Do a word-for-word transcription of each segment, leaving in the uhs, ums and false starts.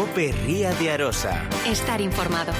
COPE Ría de Arosa. Estar informado.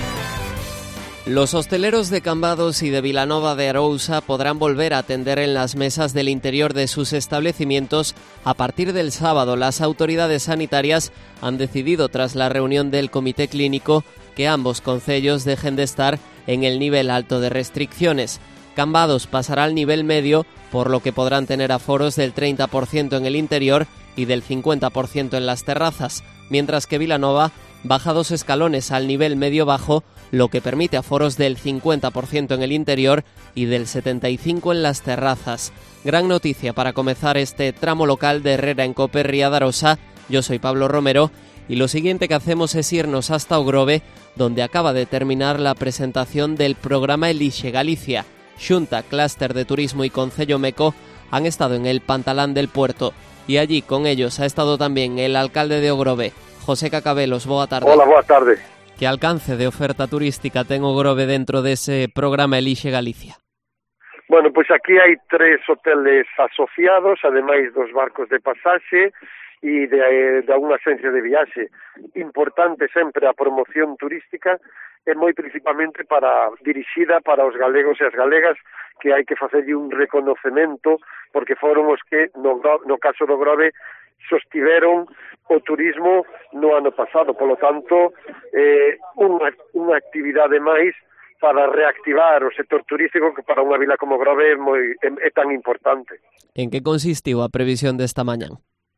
Los hosteleros de Cambados y de Vilanova de Arousa podrán volver a atender en las mesas del interior de sus establecimientos a partir del sábado. Las autoridades sanitarias han decidido, tras la reunión del comité clínico, que ambos concellos dejen de estar en el nivel alto de restricciones. Cambados pasará al nivel medio, por lo que podrán tener aforos del treinta por ciento en el interior y del cincuenta por ciento en las terrazas, mientras que Vilanova baja dos escalones al nivel medio-bajo, lo que permite aforos del cincuenta por ciento en el interior y del setenta y cinco por ciento en las terrazas. Gran noticia para comenzar este tramo local de Herrera en COPE Ría de Arosa. Yo soy Pablo Romero y lo siguiente que hacemos es irnos hasta Ogrove, donde acaba de terminar la presentación del programa Elixe Galicia. Xunta, Clúster de Turismo y Concello Meco han estado en el Pantalán del Puerto y allí con ellos ha estado también el alcalde de Ogrove, José Cacabelos. Boa tarde. Hola, boa tarde. ¿Qué alcance de oferta turística ten Ogrove dentro dese programa Elixe Galicia? Bueno, pois aquí hai tres hoteles asociados, ademais dos barcos de pasaxe e de, de unha agencia de viaxe. Importante sempre a promoción turística e moi principalmente para dirixida para os galegos e as galegas, que hai que facerlle un reconocemento porque foron os que no, no caso do Grove sostiveron o turismo no ano pasado. Polo tanto, eh, unha, unha actividade máis para reactivar o sector turístico, que para unha vila como Grove é, moi, é, é tan importante. En que consistiu a previsión desta mañán?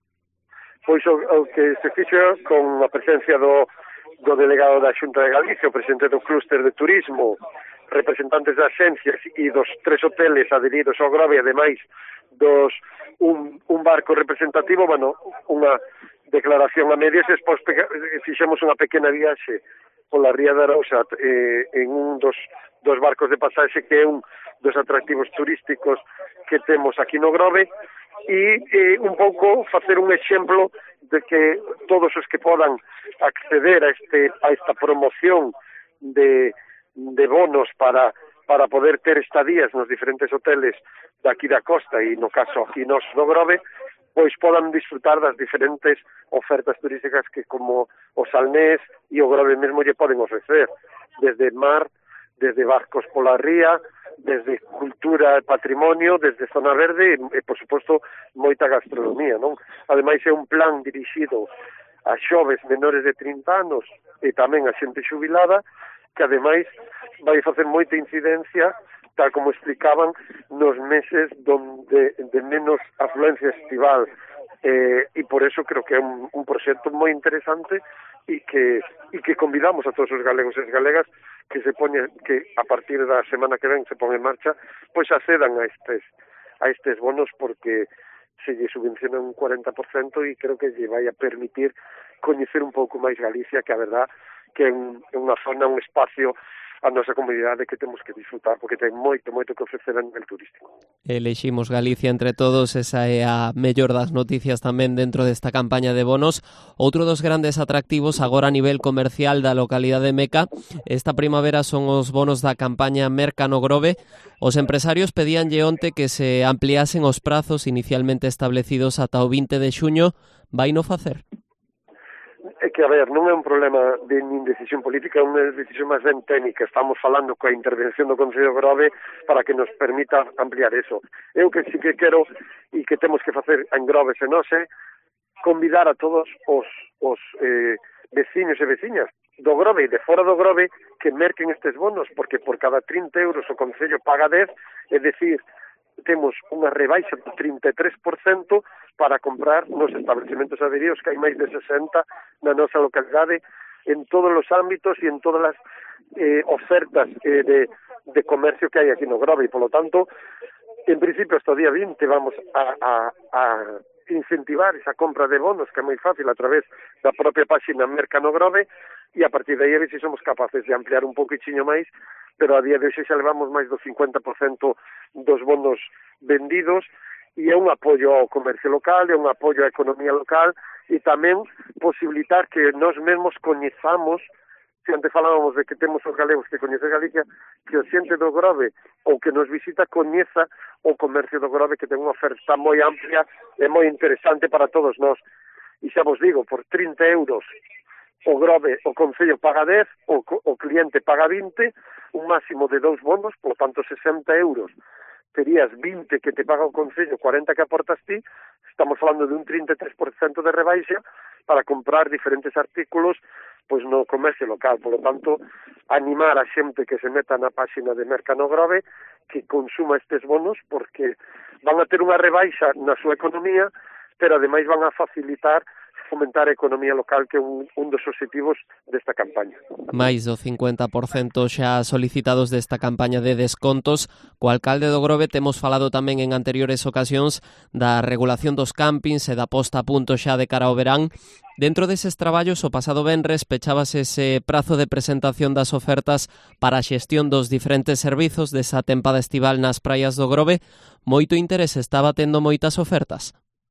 Pois o, o que se fixo con a presencia do, do delegado da Xunta de Galicia, o presidente do Clúster de Turismo, representantes das agencias e dos tres hoteles adheridos ao Grove, ademais dos un, un barco representativo, bueno, unha declaración a medias, e despois fixemos unha pequena viaxe pola Ría de Arousa eh, en un dos, dos barcos de pasaxe, que é un dos atractivos turísticos que temos aquí no Grove, e eh, un pouco facer un exemplo de que todos os que podan acceder a este a esta promoción de, de bonos para para poder ter estadías nos diferentes hoteles daqui da costa e no caso aquí nos no Grove, pois podan disfrutar das diferentes ofertas turísticas que como o Salnés e o Grove mesmo lle poden ofrecer, desde mar, desde barcos pola ría, desde cultura e patrimonio, desde zona verde e, e por suposto, moita gastronomía, non? Ademais é un plan dirixido a xoves menores de trinta anos e tamén a xente xubilada, que ademais vai facer moita incidencia, tal como explicaban, nos meses donde de menos afluencia estival. Eh, e por eso creo que é un, un proxecto moi interesante e que e que convidamos a todos os galegos e as galegas que se poñen, que a partir da semana que ven se pon en marcha, pois accedan a estes a estes bonos, porque se lle subvenciona un cuarenta por cento e creo que lle vai a permitir coñecer un pouco máis Galicia, que a verdad que é un, unha zona, un espacio a nosa comunidade que temos que disfrutar, porque ten moito, moito que ofrecer a nivel turístico. Eleximos Galicia entre todos, esa é a mellor das noticias tamén dentro desta campaña de bonos. Outro dos grandes atractivos agora a nivel comercial da localidade de Meca esta primavera son os bonos da campaña Merca no Grove. Os empresarios pedíanlle onte que se ampliasen os prazos inicialmente establecidos ata o vinte de xuño. Vai no facer? É que, a ver, non é un problema de nin decisión política, é unha decisión máis ben técnica. Estamos falando coa intervención do Concello de Grove para que nos permita ampliar eso. Eu que sí que quero e que temos que facer en Grove, se non sei, convidar a todos os, os eh, veciños e veciñas do Grove e de fora do Grove que merquen estes bonos, porque por cada trinta euros o Concello paga dez, é dicir, temos unha rebaixa do trinta e tres por cento para comprar nos establecementos adheridos, que hai máis de sesenta na nosa localidade, en todos os ámbitos e en todas as eh, ofertas eh, de, de comercio que hai aquí no Grove. E, polo tanto, en principio, hasta o día vinte vamos a, a, a incentivar esa compra de bonos, que é moi fácil, a través da propia páxina Merca no Grove, e a partir de aí a ver se somos capaces de ampliar un pouquiño máis, pero a día de hoxe xa levamos máis do cincuenta por cento dos bonos vendidos, e é un apoio ao comercio local, é un apoio á economía local, e tamén posibilitar que nós mesmos coñezamos, se antes falábamos de que temos os galegos que coñecen Galicia, que o xente do Grove ou que nos visita coñeza o comercio do Grove, que ten unha oferta moi amplia e moi interesante para todos nós. E xa vos digo, por trinta euros o Grove, o Concello paga dez, o, o cliente paga vinte, un máximo de dous bonos, por tanto sesenta euros. Terías vinte que te paga o Concello, cuarenta que aportas ti, estamos falando de un trinta e tres por cento de rebaixa para comprar diferentes artículos pois no comercio local. Por lo tanto, animar a xente que se meta na páxina de Mercano Grove que consuma estes bonos, porque van a ter unha rebaixa na súa economía, pero ademais van a facilitar fomentar a economía local, que é un, un dos obxectivos desta campaña. Mais do cincuenta por cento xa solicitados desta campaña de descontos. Co alcalde do Grove temos falado tamén en anteriores ocasións da regulación dos campings e da posta a punto xa de cara ao verán. Dentro deses traballos, o pasado venres pechábase ese prazo de presentación das ofertas para a xestión dos diferentes servizos desa tempada estival nas praias do Grove. Moito interese estaba tendo moitas ofertas.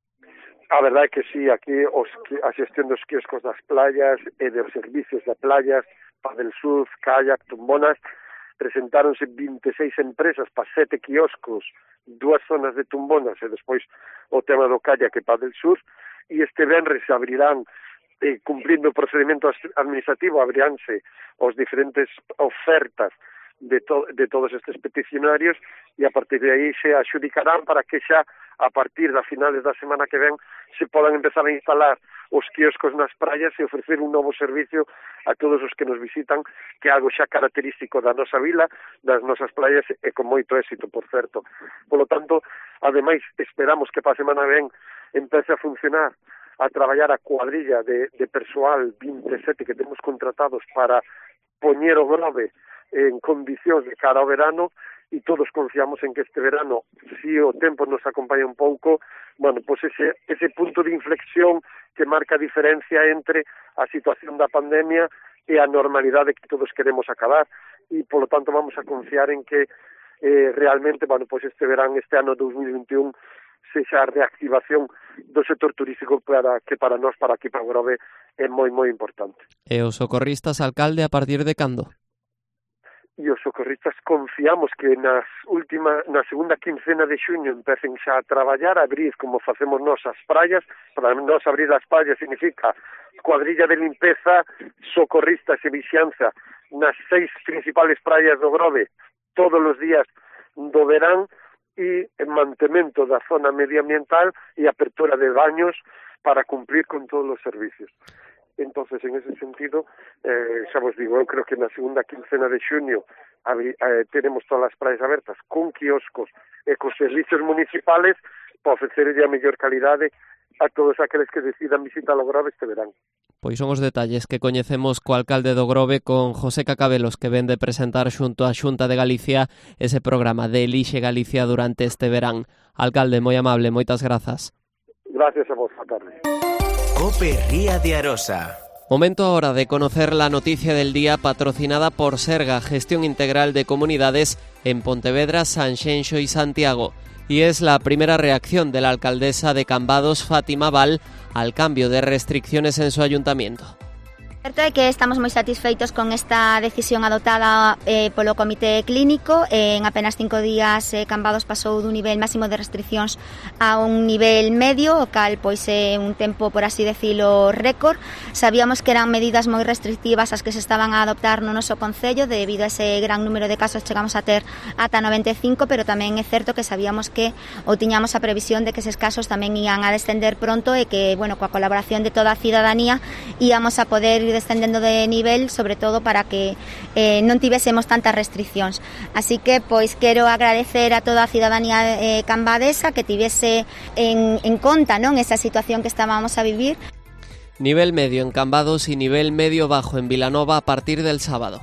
A verdade é que sí, aquí os, a xestión dos quioscos das playas e dos servicios das playas, padel surf, kayak, tumbonas, presentáronse vinte e seis empresas para sete quioscos, dúas zonas de tumbonas e despois o tema do kayak e padel surf, e este venres se abrirán, eh, cumplindo o procedimento administrativo, abriránse os diferentes ofertas de, to, de todos estes peticionarios, e a partir de aí se adjudicarán para que xa a partir da finales da semana que ven se podan empezar a instalar os quioscos nas praias e ofrecer un novo servicio a todos os que nos visitan, que é algo xa característico da nosa vila, das nosas praias, e con moito éxito, por certo. Por lo tanto, ademais, esperamos que para a semana ven empece a funcionar, a traballar a cuadrilla de, de persoal vinte e sete que temos contratados para poñer o Grove en condicións de cara ao verano, e todos confiamos en que este verano, si o tempo nos acompaña un pouco, bueno, pois pues ese, ese punto de inflexión que marca a diferencia entre a situación da pandemia e a normalidade que todos queremos acabar, e polo tanto vamos a confiar en que eh, realmente, bueno, pois pues este verán, este ano dos mil vinte e un, sexa a reactivación do sector turístico para que para nós, para aquí para o Grove, é moi, moi importante. E os socorristas, alcalde, a partir de cando? E os socorristas confiamos que nas última, na segunda quincena de xuño empecen xa a traballar, a abrir como facemos nós as praias. Para nós abrir as praias significa cuadrilla de limpeza, socorristas e vixianza nas seis principales praias do Grove todos os días do verán, e mantemento da zona medioambiental e apertura de baños para cumplir con todos os servicios. Entonces, en ese sentido, eh, xa vos digo, eu creo que na segunda quincena de xuño abri, eh, tenemos todas as praias abertas con quioscos e con servicios municipales para ofrecerlle a mellor calidade a todos aqueles que decidan visitar o Grove este verán. Pois son os detalles que coñecemos co alcalde do Grove, con José Cacabelos, que ven de presentar xunto á Xunta de Galicia ese programa de Elixe Galicia durante este verán. Alcalde, moi amable, moitas grazas. Gracias a vos, a tarde. COPE Ría de Arosa. Momento ahora de conocer la noticia del día, patrocinada por Serga, Gestión Integral de Comunidades en Pontevedra, Sanxenxo y Santiago. Y es la primera reacción de la alcaldesa de Cambados, Fátima Val, al cambio de restricciones en su ayuntamiento. Certo é que estamos moi satisfeitos con esta decisión adoptada eh, polo Comité Clínico. Eh, en apenas cinco días eh, Cambados pasou dun nivel máximo de restriccións a un nivel medio, o cal pois é un tempo, por así decirlo, récord. Sabíamos que eran medidas moi restrictivas as que se estaban a adoptar no noso concello, debido a ese gran número de casos chegamos a ter ata noventa e cinco, pero tamén é certo que sabíamos que ou tiñamos a previsión de que eses casos tamén ian a descender pronto, e que, bueno, coa colaboración de toda a cidadanía íamos a poder ir descendendo de nivel, sobre todo para que eh, non tivésemos tantas restriccións. Así que, pois, quero agradecer a toda a cidadanía eh, cambadesa que tivese en, en conta, non, esa situación que estábamos a vivir. Nivel medio en Cambados y nivel medio bajo en Vilanova a partir del sábado.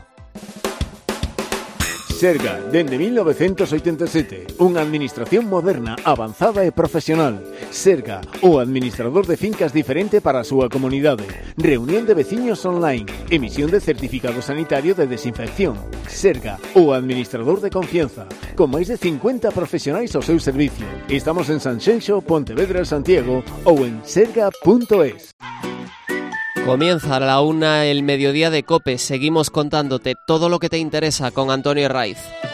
Serga, dende mil novecentos oitenta e sete, unha administración moderna, avanzada e profesional. Serga, o administrador de fincas diferente para a súa comunidade. Reunión de veciños online. Emisión de certificado sanitario de desinfección. Serga, o administrador de confianza. Con máis de cincuenta profesionais ao seu servicio. Estamos en Sanxenxo, Pontevedra, Santiago ou en serga punto es. Comienza a la una el mediodía de COPE. Seguimos contándote todo lo que te interesa con Antonio Raiz.